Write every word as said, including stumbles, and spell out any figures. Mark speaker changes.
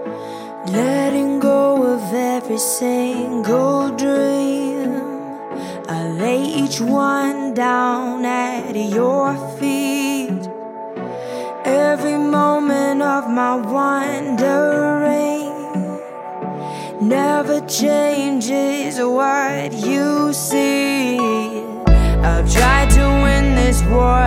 Speaker 1: letting go of every single dream. I lay each one down at your feet. Every moment of my wandering never changes what you see. I've tried to win this war